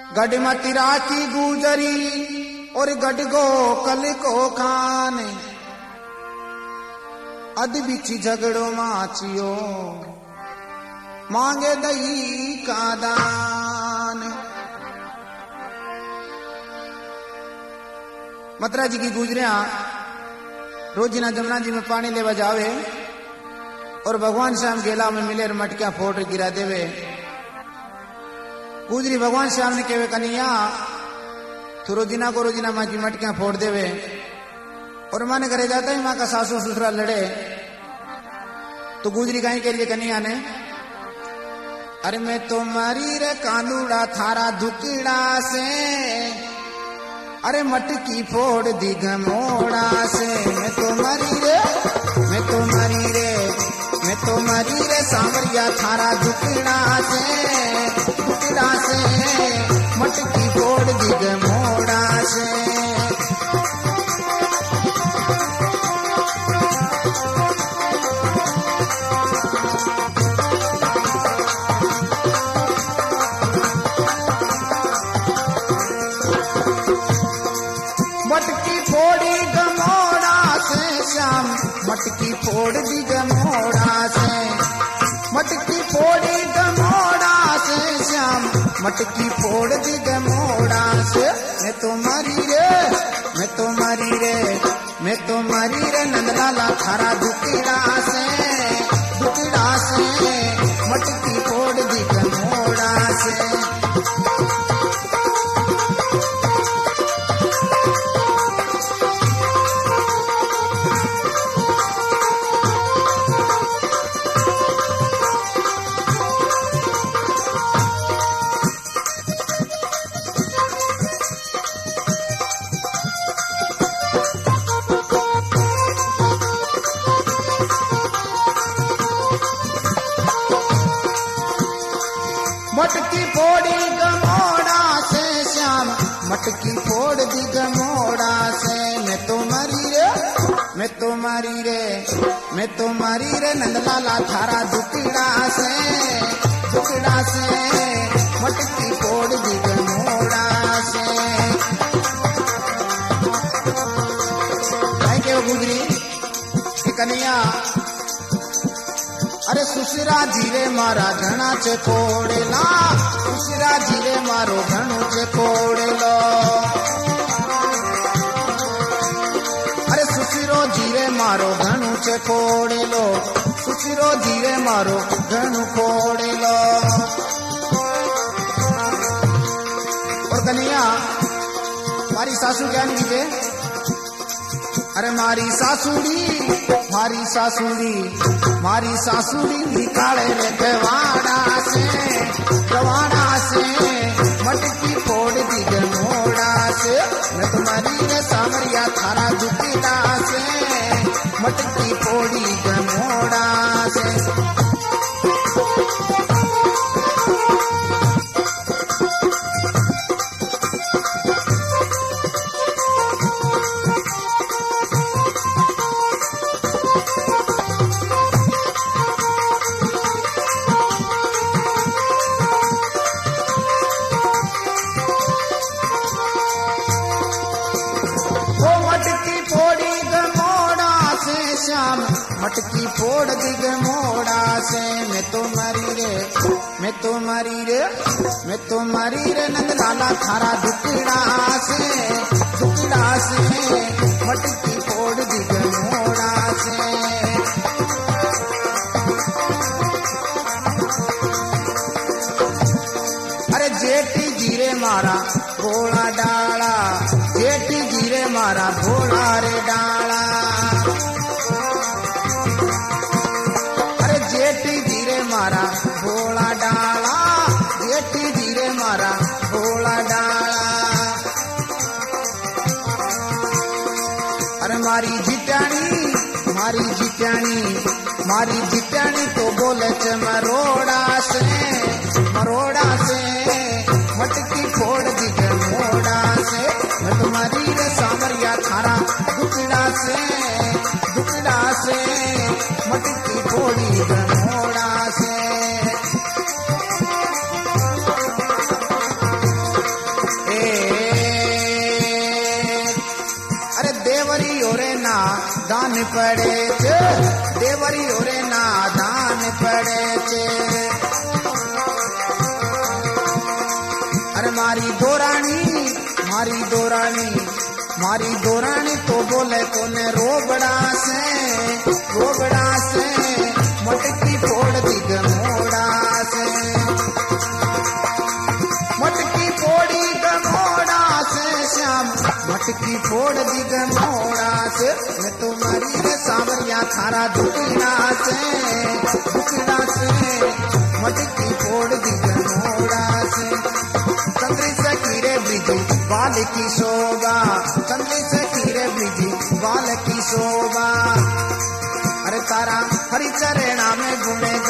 गढ़मतिरा की गुजरी और गढ़गो कल को खान अद बिच झगड़ो माचियो मांगे दही का दान। मतरा जी की गुजरिया रोजिना जमुना जी में पानी लेवा जावे और भगवान श्याम गेला में मिले मटकिया फोड़ गिरा देवे। गुजरी भगवान श्याम ने कहे कन्हैया तू रोजिना को रोजिना माँ की मटकियां फोड़ देवे और माँ ने घरे जाता ही माँ का सासू ससुरा लड़े तो गुजरी कहीं के लिए कन्हैया ने अरे मैं तो मरी रे कांदूड़ा थारा दुकड़ा से अरे मटकी फोड़ दी घमोड़ा से मैं तो मरी रे मैं तो मरी रे मैं तो मरी रे सांवरिया थारा दुकड़ा से मटकी फोड़ दी घमोड़ा से। मटकी फोड़ी गमोड़ा से श्याम मटकी फोड़ दी गमोड़ा से मटकी फोड़ी गमोड़ा से श्याम मटकी फोड़ दी गमोड़ा से। मैं तो मरी रे मैं तो मरी रे मैं तो मरी रे नंदलाला थारा दुकड़ा से मटकी फोड़ दी गमोड़ा से। मटकी फोड़ी गमोड़ा से श्याम मटकी फोड़ दी गमोड़ा से। मैं तो मरी रे मैं तो मरी रे मैं तो मरी रे नंदलाला थारा दुकड़ा से मटकी फोड़ दी गमोड़ा से। क्या गुजरी कन्हैया अरे सुशिरा जीरे मारा घना चे कोड़ेला सुशिरा जीरे मारो घणो चे कोड़ेलो अरे सुशिरो जीरे मारो घणो चे कोड़ेलो सुशिरो जीरे मारो घणो कोड़ेलो। और कन्हैया मारी सासू क्या नीचे अरे मारी सासुड़ी निकाले रे गवाड़ा से मटकी फोड़ दी गमोड़ा से। मैं तुम्हारी रे सांवरिया थारा दुकड़ा से मटकी फोड़ी गमोड़ा से। मटकी फोड़ दी गमोड़ा से। मैं तो मरी रे नंदलाला थारा दुकड़ा से मटकी फोड़ दी गमोड़ा से। अरे जेठी जीरे मारा भोला डाला जेठी जीरे मारा भोला रे डाला मारा भोला डाला जेठी धीरे मारा भोला डाला। अरे मारी जिटानी तो बोले च मरोड़ा से मटकी फोड़ दी गमोड़ा से। मैं तुम्हारी रे सांवरिया थारा दुकड़ा से मटकी फोड़ी गमोड़ा से। पड़े छे देवरी ओरे नादान पड़े छे। अरे मारी दोरानी तो बोले कोने रोबड़ा से मटकी फोड़ दी गमोड़ा से, मटकी फोड़ी गमोड़ा से श्याम, मटकी फोड़ दी गमोड़ा से। मैं तुम्हारी रे सांवरिया थारा दुखड़ा से मटकी फोड़ दी गमोड़ा से। चंद्री से कीरे ब्रिजी बाल की शोभा, चंद्री से कीरे ब्रिजी बाल की शोभा। अरे तारा हरि चरणा में गुणे